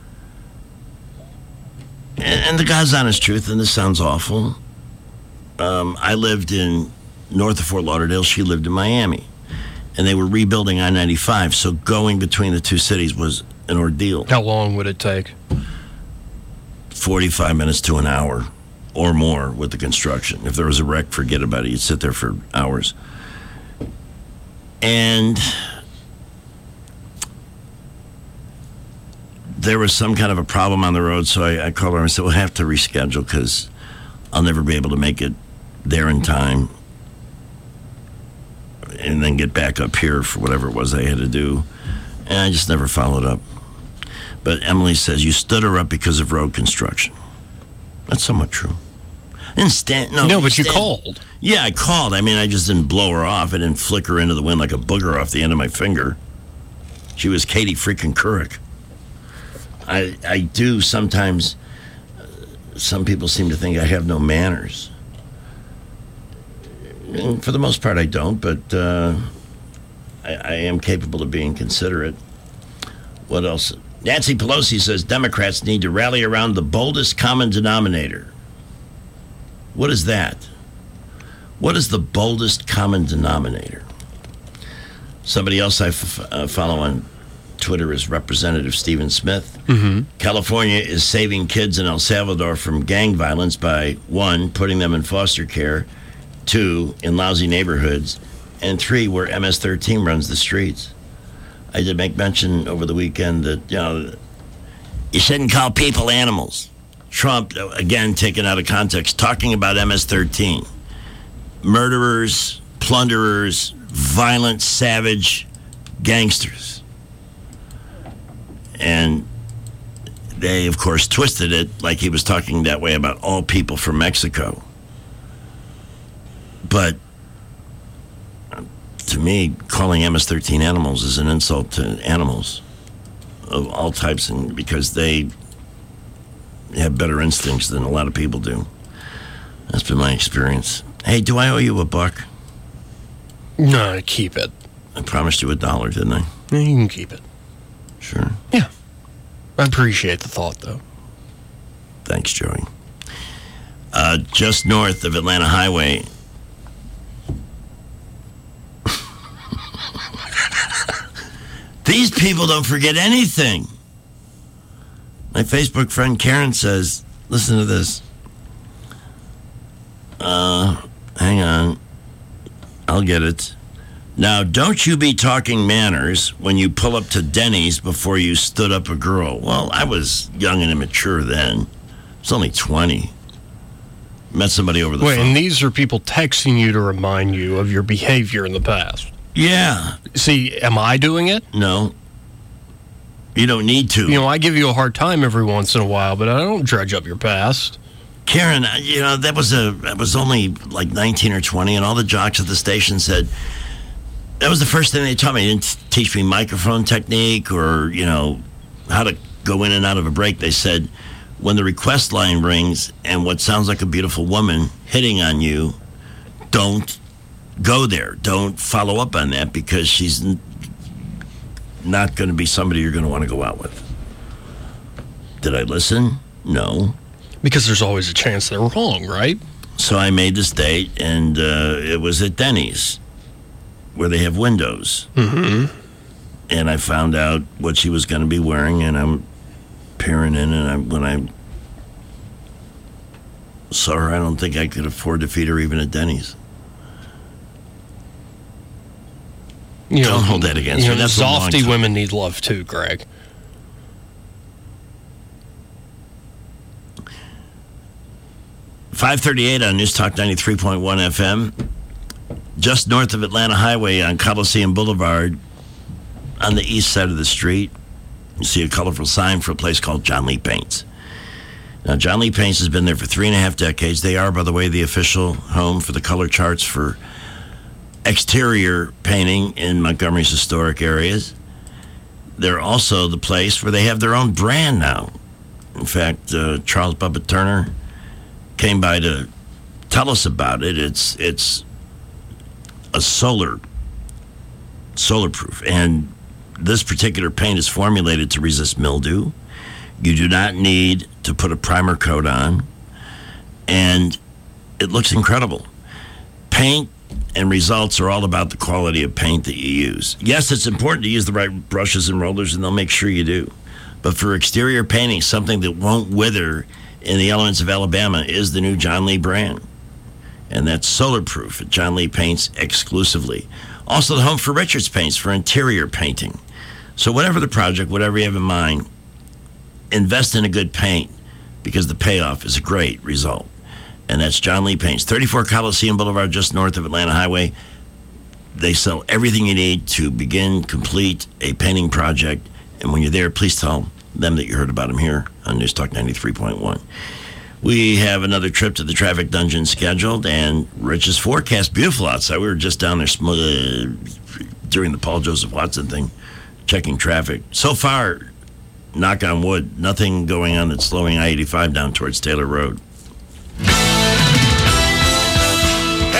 And, and the God's honest truth, and this sounds awful, um, I lived in north of Fort Lauderdale. She lived in Miami. And they were rebuilding I ninety-five, so going between the two cities was an ordeal. How long would it take? forty-five minutes to an hour or more with the construction. If there was a wreck, forget about it. You'd sit there for hours. And there was some kind of a problem on the road, so I, I called her and said, we'll have to reschedule because I'll never be able to make it there in time and then get back up here for whatever it was I had to do. And I just never followed up. But Emily says, you stood her up because of road construction. That's somewhat true. I didn't stand, no, No, but you stand- called. Yeah, I called. I mean, I just didn't blow her off. I didn't flick her into the wind like a booger off the end of my finger. She was Katie freaking Couric. I, I do sometimes, uh, some people seem to think I have no manners. And for the most part, I don't, but uh, I, I am capable of being considerate. What else? Nancy Pelosi says Democrats need to rally around the boldest common denominator. What is that? What is the boldest common denominator? Somebody else I f- uh, follow on Twitter is Representative Stephen Smith. Mm-hmm. California is saving kids in El Salvador from gang violence by, one, putting them in foster care, two, in lousy neighborhoods, and three, where M S thirteen runs the streets. I did make mention over the weekend that, you know, you shouldn't call people animals. Trump, again, taken out of context, talking about M S thirteen. Murderers, plunderers, violent, savage gangsters. And they, of course, twisted it like he was talking that way about all people from Mexico. But to me, calling M S thirteen animals is an insult to animals of all types, and because they have better instincts than a lot of people do. That's been my experience. Hey, do I owe you a buck? No, keep it. I promised you a dollar, didn't I? Yeah, you can keep it. Sure. Yeah. I appreciate the thought, though. Thanks, Joey. Uh, just north of Atlanta Highway. These people don't forget anything. My Facebook friend Karen says, listen to this. Uh, hang on. I'll get it. Now, don't you be talking manners when you pull up to Denny's before you stood up a girl. Well, I was young and immature then. I was only twenty. Met somebody over the Wait, phone. and these are people texting you to remind you of your behavior in the past. Yeah. See, am I doing it? No. You don't need to. You know, I give you a hard time every once in a while, but I don't dredge up your past. Karen, you know, that was a that was only like nineteen or twenty, and all the jocks at the station said, that was the first thing they taught me. They didn't teach me microphone technique or, you know, how to go in and out of a break. They said, when the request line rings and what sounds like a beautiful woman hitting on you, don't go there. Don't follow up on that because she's n- not going to be somebody you're going to want to go out with. Did I listen? No. Because there's always a chance they're wrong, right? So I made this date, and uh, it was at Denny's, where they have windows. Mm-hmm. And I found out what she was going to be wearing, and I'm peering in, and I, when I saw her, I don't think I could afford to feed her even at Denny's. You Don't know, hold that against you me. know, That's a long Zofty time. women need love too, Greg. five thirty-eight on News Talk ninety-three point one F M. Just north of Atlanta Highway on Coliseum Boulevard, on the east side of the street, you see a colorful sign for a place called John Lee Paints. Now, John Lee Paints has been there for three and a half decades. They are, by the way, the official home for the color charts for exterior painting in Montgomery's historic areas. They're also the place where they have their own brand now. In fact, uh, Charles Bubba Turner came by to tell us about it. It's it's a solar, solar proof. And this particular paint is formulated to resist mildew. You do not need to put a primer coat on. And it looks incredible. Paint and results are all about the quality of paint that you use. Yes, it's important to use the right brushes and rollers, and they'll make sure you do. But for exterior painting, something that won't wither in the elements of Alabama is the new John Lee brand. And that's solar proof at John Lee Paints exclusively. Also the home for Richards Paints for interior painting. So whatever the project, whatever you have in mind, invest in a good paint because the payoff is a great result. And that's John Lee Paints, thirty-four Coliseum Boulevard, just north of Atlanta Highway. They sell everything you need to begin, complete a painting project. And when you're there, please tell them that you heard about them here on News Talk ninety-three point one. We have another trip to the traffic dungeon scheduled, and Rich's forecast, beautiful outside. We were just down there sm- uh, during the Paul Joseph Watson thing, checking traffic. So far, knock on wood, nothing going on that's slowing I eighty-five down towards Taylor Road.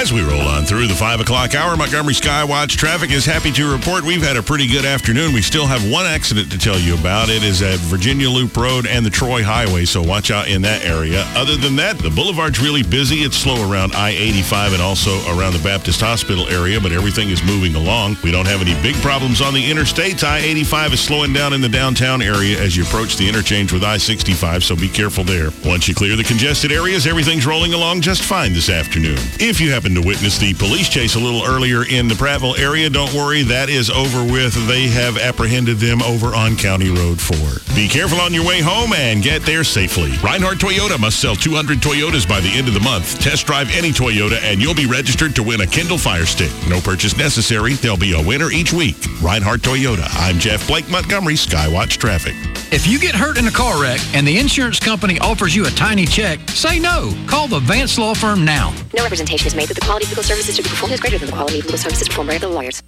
As we roll on through the five o'clock hour, Montgomery Skywatch Traffic is happy to report we've had a pretty good afternoon. We still have one accident to tell you about. It is at Virginia Loop Road and the Troy Highway, so watch out in that area. Other than that, the boulevard's really busy. It's slow around I eighty-five and also around the Baptist Hospital area, but everything is moving along. We don't have any big problems on the interstates. I eighty-five is slowing down in the downtown area as you approach the interchange with I sixty-five, so be careful there. Once you clear the congested areas, everything's rolling along just fine this afternoon. If you happen to witness the police chase a little earlier in the Prattville area, don't worry, that is over with. They have apprehended them over on County Road four. Be careful on your way home and get there safely. Reinhardt Toyota must sell two hundred Toyotas by the end of the month. Test drive any Toyota and you'll be registered to win a Kindle Fire Stick. No purchase necessary. There'll be a winner each week. Reinhardt Toyota. I'm Jeff Blake, Montgomery Skywatch Traffic. If you get hurt in a car wreck and the insurance company offers you a tiny check, say no. Call the Vance Law Firm now. No representation is made that the quality of legal services to be performed is greater than the quality of legal services performed by other lawyers.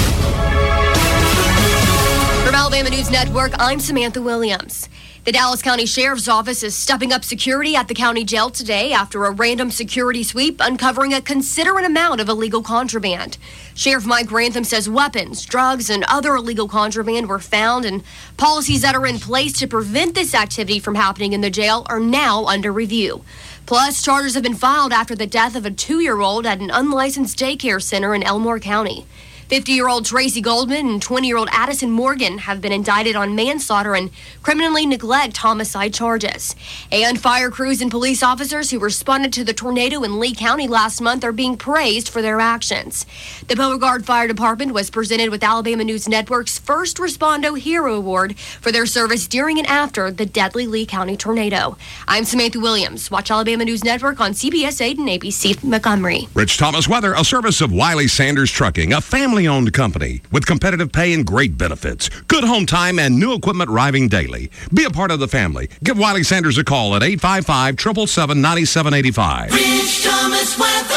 From Alabama News Network, I'm Samantha Williams. The Dallas County Sheriff's Office is stepping up security at the county jail today after a random security sweep uncovering a considerable amount of illegal contraband. Sheriff Mike Grantham says weapons, drugs, and other illegal contraband were found, and policies that are in place to prevent this activity from happening in the jail are now under review. Plus, charges have been filed after the death of a two-year-old at an unlicensed daycare center in Elmore County. fifty-year-old Tracy Goldman and twenty-year-old Addison Morgan have been indicted on manslaughter and criminally neglect homicide charges. And fire crews and police officers who responded to the tornado in Lee County last month are being praised for their actions. The Beauregard Fire Department was presented with Alabama News Network's First Respondo Hero Award for their service during and after the deadly Lee County tornado. I'm Samantha Williams. Watch Alabama News Network on C B S eight and A B C Montgomery. Rich Thomas Weather, a service of Wiley Sanders Trucking, a family owned company with competitive pay and great benefits. Good home time and new equipment arriving daily. Be a part of the family. Give Wiley Sanders a call at eight five five, seven seven seven, nine seven eight five. Rich Thomas Weather.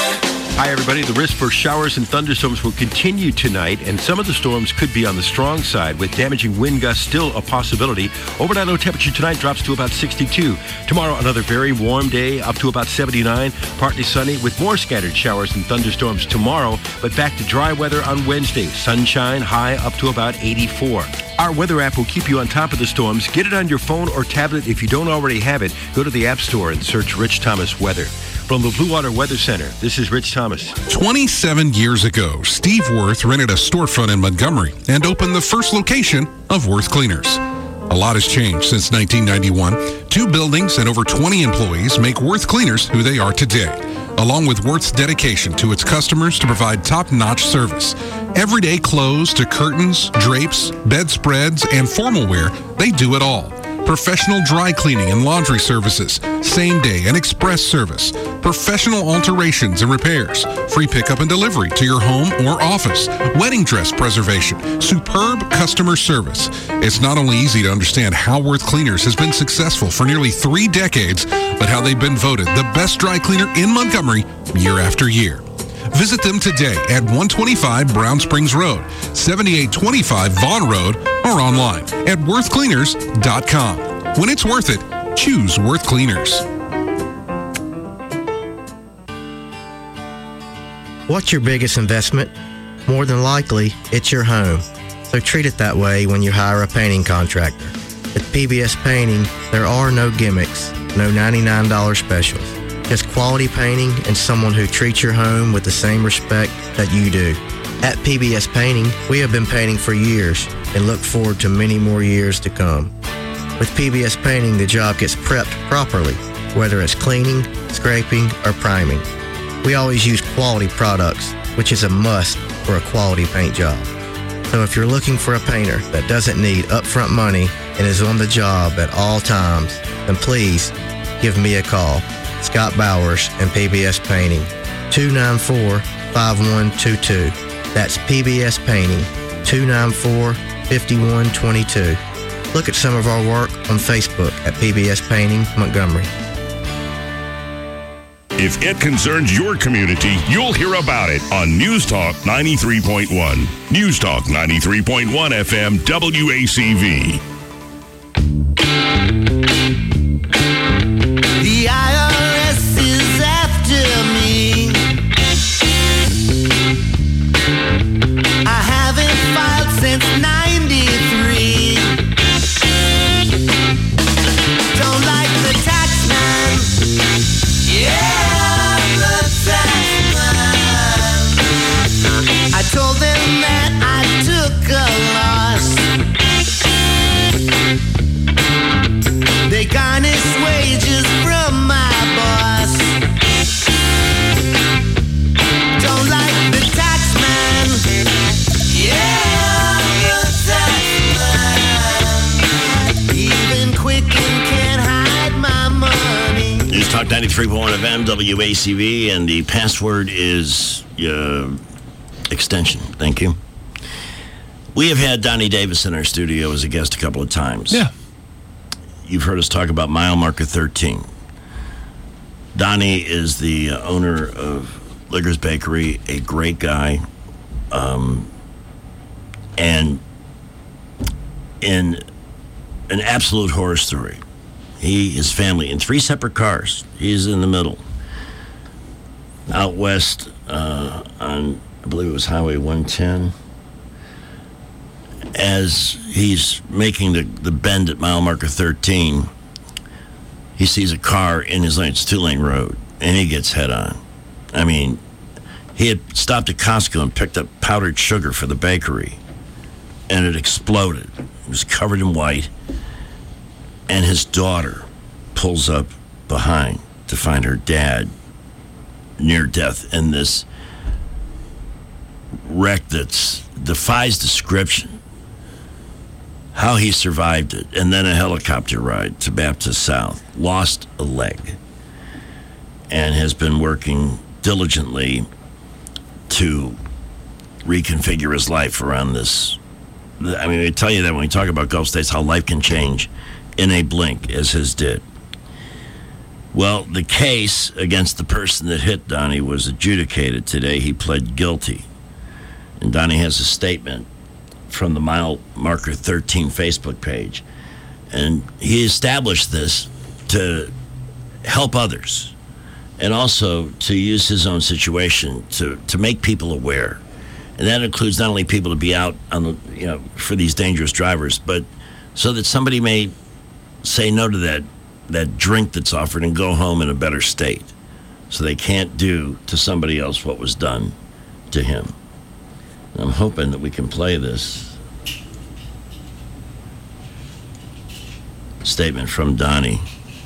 Hi, everybody. The risk for showers and thunderstorms will continue tonight, and some of the storms could be on the strong side, with damaging wind gusts still a possibility. Overnight low temperature tonight drops to about sixty-two. Tomorrow, another very warm day, up to about seventy-nine. Partly sunny, with more scattered showers and thunderstorms tomorrow, but back to dry weather on Wednesday. Sunshine, high up to about eighty-four. Our weather app will keep you on top of the storms. Get it on your phone or tablet. If you don't already have it, go to the App Store and search Rich Thomas Weather. From the Blue Water Weather Center, this is Rich Thomas. twenty-seven years ago, Steve Worth rented a storefront in Montgomery and opened the first location of Worth Cleaners. A lot has changed since nineteen ninety-one. Two buildings and over twenty employees make Worth Cleaners who they are today, along with Worth's dedication to its customers to provide top-notch service. Everyday clothes to curtains, drapes, bedspreads, and formal wear, they do it all. Professional dry cleaning and laundry services, same day and express service, professional alterations and repairs, free pickup and delivery to your home or office, wedding dress preservation, superb customer service. It's not only easy to understand how Worth Cleaners has been successful for nearly three decades, but how they've been voted the best dry cleaner in Montgomery year after year. Visit them today at one twenty-five Brown Springs Road, seventy-eight twenty-five Vaughn Road, or online at worth cleaners dot com. When it's worth it, choose Worth Cleaners. What's your biggest investment? More than likely, it's your home. So treat it that way when you hire a painting contractor. At P B S Painting, there are no gimmicks, no ninety-nine dollars specials. Just quality painting and someone who treats your home with the same respect that you do. At P B S Painting, we have been painting for years and look forward to many more years to come. With P B S Painting, the job gets prepped properly, whether it's cleaning, scraping, or priming. We always use quality products, which is a must for a quality paint job. So if you're looking for a painter that doesn't need upfront money and is on the job at all times, then please give me a call. Scott Bowers and P B S Painting, two nine four, five one two two. That's P B S Painting, two nine four, five one two two. Look at some of our work on Facebook at P B S Painting Montgomery. If it concerns your community, you'll hear about it on News Talk ninety-three point one. News Talk ninety-three point one F M W A C V. The I R S is after me. Rock ninety-three point one F M, W A C V, and the password is uh, extension. Thank you. We have had Donnie Davis in our studio as a guest a couple of times. Yeah. You've heard us talk about mile marker thirteen. Donnie is the uh, owner of Liggers Bakery, a great guy. Um, and in an absolute horror story, he, his family, in three separate cars, he's in the middle, out west uh, on, I believe it was Highway one ten. As he's making the, the bend at mile marker thirteen, he sees a car in his lane. It's a two-lane road, and he gets head on. I mean, he had stopped at Costco and picked up powdered sugar for the bakery, and it exploded. It was covered in white, and his daughter pulls up behind to find her dad near death in this wreck that defies description. How he survived it, and then a helicopter ride to Baptist South, lost a leg, and has been working diligently to reconfigure his life around this. I mean, I tell you that when we talk about Gulf states, how life can change in a blink, as his did. Well, the case against the person that hit Donnie was adjudicated today. He pled guilty, and Donnie has a statement from the mile marker thirteen Facebook page, and he established this to help others and also to use his own situation to, to make people aware, and that includes not only people to be out on the, you know, for these dangerous drivers, but so that somebody may say no to that that drink that's offered and go home in a better state, so they can't do to somebody else what was done to him. I'm hoping that we can play this statement from Donnie.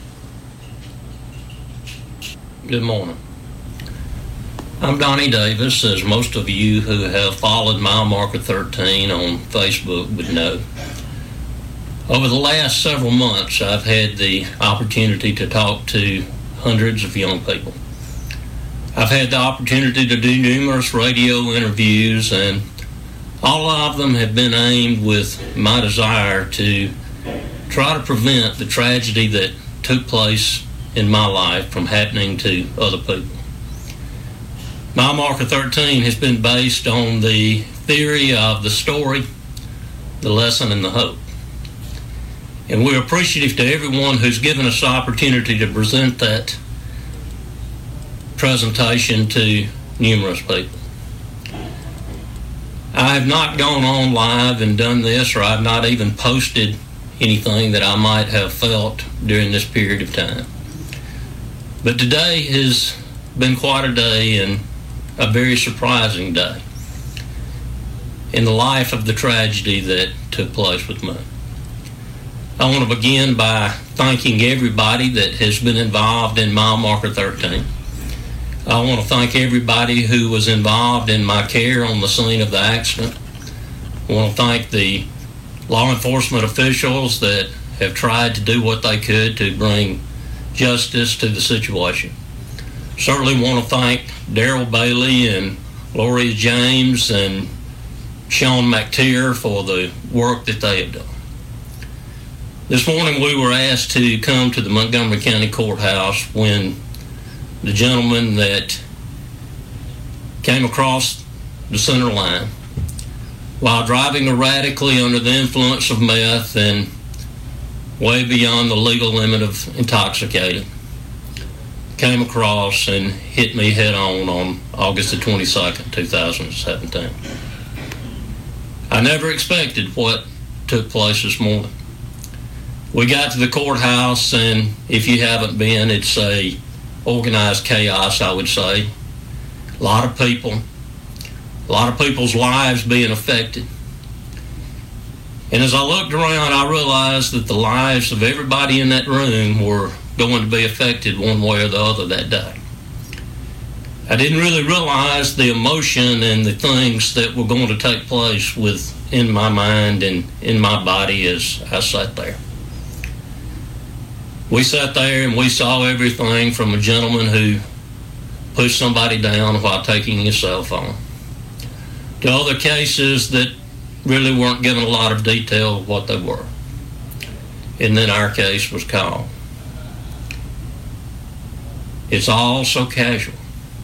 Good morning. I'm Donnie Davis, as most of you who have followed mile marker thirteen on Facebook would know. Over the last several months, I've had the opportunity to talk to hundreds of young people. I've had the opportunity to do numerous radio interviews, and all of them have been aimed with my desire to try to prevent the tragedy that took place in my life from happening to other people. Mile marker thirteen has been based on the theory of the story, the lesson, and the hope. And we're appreciative to everyone who's given us the opportunity to present that presentation to numerous people. I have not gone on live and done this, or I've not even posted anything that I might have felt during this period of time. But today has been quite a day, and a very surprising day in the life of the tragedy that took place with me. I want to begin by thanking everybody that has been involved in mile marker thirteen. I want to thank everybody who was involved in my care on the scene of the accident. I want to thank the law enforcement officials that have tried to do what they could to bring justice to the situation. Certainly want to thank Daryl Bailey and Gloria James and Sean McTeer for the work that they have done. This morning we were asked to come to the Montgomery County Courthouse when the gentleman that came across the center line while driving erratically under the influence of meth and way beyond the legal limit of intoxicated came across and hit me head on on August the twenty-second, two thousand seventeen. I never expected what took place this morning. We got to the courthouse, and if you haven't been, it's a organized chaos, I would say. A lot of people, a lot of people's lives being affected. And as I looked around, I realized that the lives of everybody in that room were going to be affected one way or the other that day. I didn't really realize the emotion and the things that were going to take place within my mind and in my body as I sat there. We sat there and we saw everything from a gentleman who pushed somebody down while taking his cell phone to other cases that really weren't given a lot of detail of what they were. And then our case was called. It's all so casual.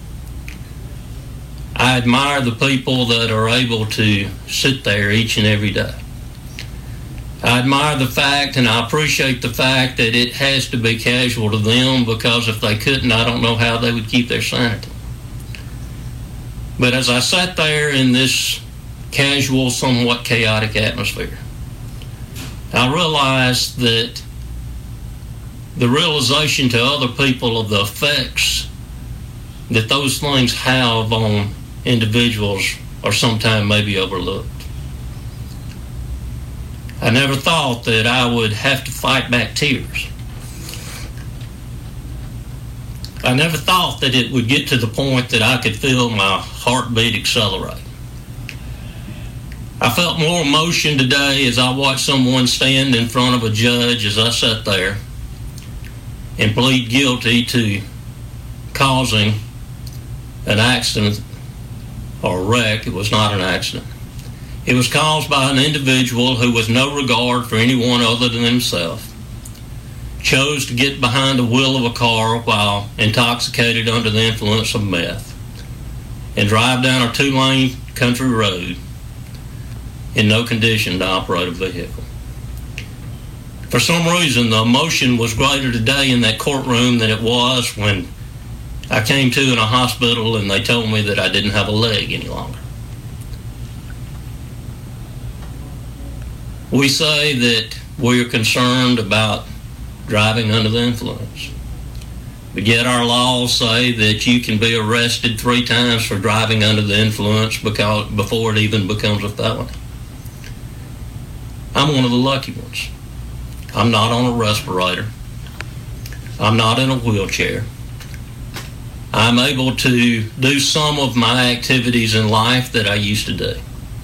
I admire the people that are able to sit there each and every day. I admire the fact and I appreciate the fact that it has to be casual to them, because if they couldn't, I don't know how they would keep their sanity. But as I sat there in this casual, somewhat chaotic atmosphere, I realized that the realization to other people of the effects that those things have on individuals are sometimes maybe overlooked. I never thought that I would have to fight back tears. I never thought that it would get to the point that I could feel my heartbeat accelerate. I felt more emotion today as I watched someone stand in front of a judge as I sat there and plead guilty to causing an accident or wreck. It was not an accident. It was caused by an individual who, with no regard for anyone other than himself, chose to get behind the wheel of a car while intoxicated under the influence of meth and drive down a two-lane country road in no condition to operate a vehicle. For some reason, the emotion was greater today in that courtroom than it was when I came to in a hospital and they told me that I didn't have a leg any longer. We say that we're concerned about driving under the influence, but yet our laws say that you can be arrested three times for driving under the influence because before it even becomes a felony. I'm one of the lucky ones. I'm not on a respirator. I'm not in a wheelchair. I'm able to do some of my activities in life that I used to do.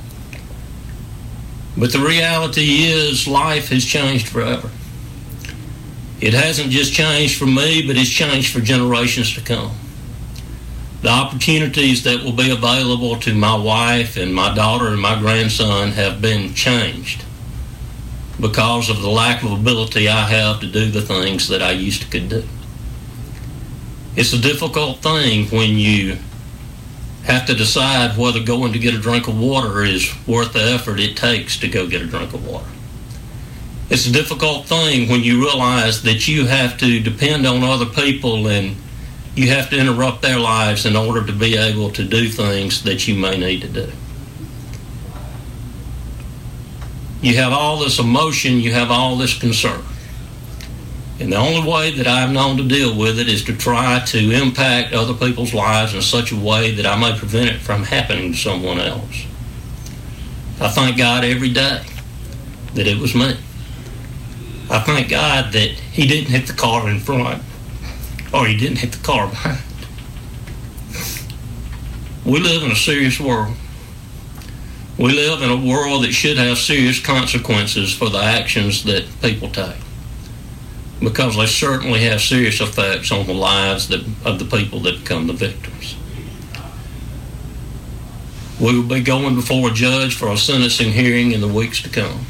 But the reality is life has changed forever. It hasn't just changed for me, but it's changed for generations to come. The opportunities that will be available to my wife and my daughter and my grandson have been changed because of the lack of ability I have to do the things that I used to could do. It's a difficult thing when you have to decide whether going to get a drink of water is worth the effort it takes to go get a drink of water. It's a difficult thing when you realize that you have to depend on other people and you have to interrupt their lives in order to be able to do things that you may need to do. You have all this emotion, you have all this concern. And the only way that I've known to deal with it is to try to impact other people's lives in such a way that I may prevent it from happening to someone else. I thank God every day that it was me. I thank God that he didn't hit the car in front or he didn't hit the car behind. We live in a serious world. We live in a world that should have serious consequences for the actions that people take, because they certainly have serious effects on the lives that, of the people that become the victims. We will be going before a judge for a sentencing hearing in the weeks to come.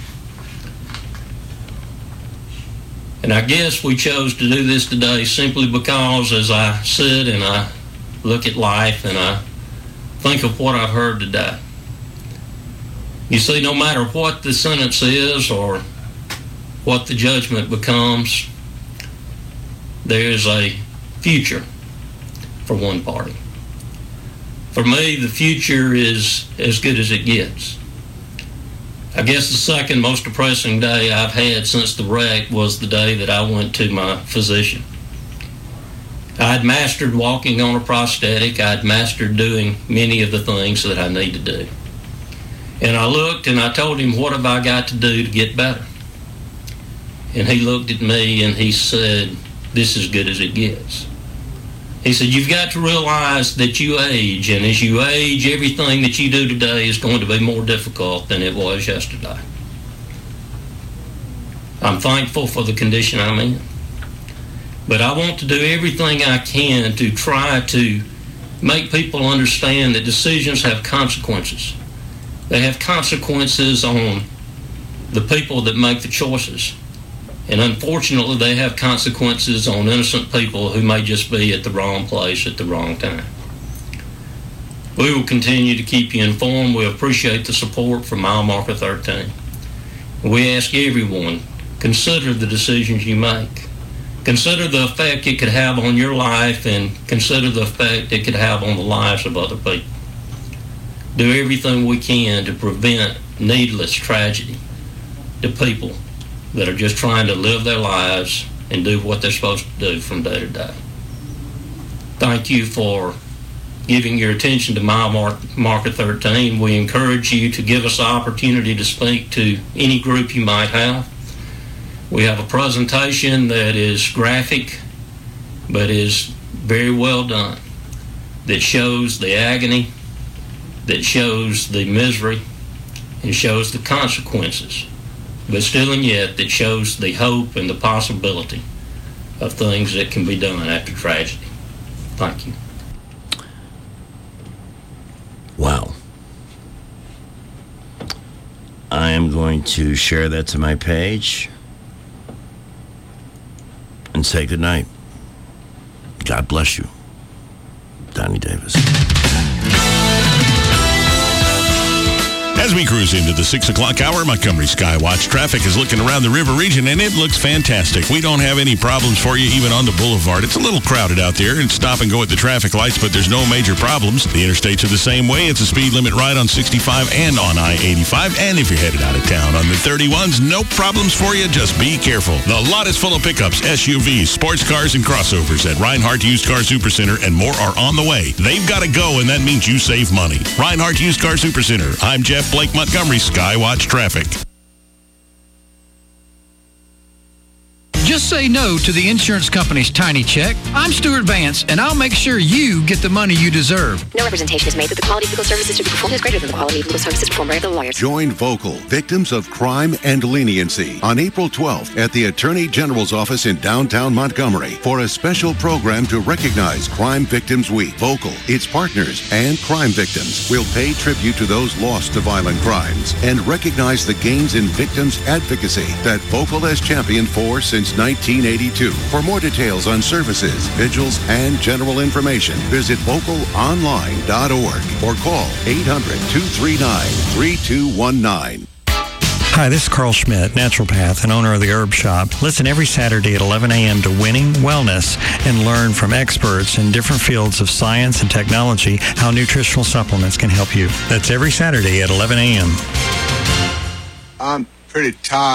And I guess we chose to do this today simply because as I sit and I look at life and I think of what I've heard today, you see, no matter what the sentence is or what the judgment becomes, there's a future for one party. For me, the future is as good as it gets. I guess the second most depressing day I've had since the wreck was the day that I went to my physician. I had mastered walking on a prosthetic. I had mastered doing many of the things that I need to do. And I looked and I told him, what have I got to do to get better? And he looked at me and he said, this is as good as it gets. He said, you've got to realize that you age, and as you age, everything that you do today is going to be more difficult than it was yesterday. I'm thankful for the condition I'm in. But I want to do everything I can to try to make people understand that decisions have consequences. They have consequences on the people that make the choices. And unfortunately, they have consequences on innocent people who may just be at the wrong place at the wrong time. We will continue to keep you informed. We appreciate the support from mile marker thirteen. We ask everyone, consider the decisions you make. Consider the effect it could have on your life, and consider the effect it could have on the lives of other people. Do everything we can to prevent needless tragedy to people that are just trying to live their lives and do what they're supposed to do from day to day. Thank you for giving your attention to mile mark, marker thirteen. We encourage you to give us the opportunity to speak to any group you might have. We have a presentation that is graphic, but is very well done, that shows the agony, that shows the misery, and shows the consequences, but still and yet that shows the hope and the possibility of things that can be done after tragedy. Thank you. Wow. I am going to share that to my page and say goodnight. God bless you. Donnie Davis. As we cruise into the six o'clock hour, Montgomery Skywatch traffic is looking around the river region, and it looks fantastic. We don't have any problems for you, even on the boulevard. It's a little crowded out there, and stop and go at the traffic lights, but there's no major problems. The interstates are the same way. It's a speed limit right on sixty-five and on I eighty-five, and if you're headed out of town on the thirty-ones, no problems for you. Just be careful. The lot is full of pickups, S U Vs, sports cars, and crossovers at Reinhardt Used Car Supercenter, and more are on the way. They've got to go, and that means you save money. Reinhardt Used Car Supercenter. I'm Jeff Blake, Montgomery Skywatch Traffic. Just say no to the insurance company's tiny check. I'm Stuart Vance, and I'll make sure you get the money you deserve. No representation is made that the quality of legal services to be performed is greater than the quality of legal services performed by other lawyers. Join Vocal, Victims of Crime and Leniency, on April twelfth at the Attorney General's office in downtown Montgomery for a special program to recognize Crime Victims Week. Vocal, its partners, and crime victims will pay tribute to those lost to violent crimes and recognize the gains in victims' advocacy that Vocal has championed for since nineteen eighty-two. For more details on services, vigils, and general information, visit vocal online dot org or call eight hundred, two three nine, three two one nine. Hi, this is Carl Schmidt, naturopath and owner of the Herb Shop. Listen every Saturday at eleven a.m. to Winning Wellness and learn from experts in different fields of science and technology how nutritional supplements can help you. That's every Saturday at eleven a.m. I'm pretty tired.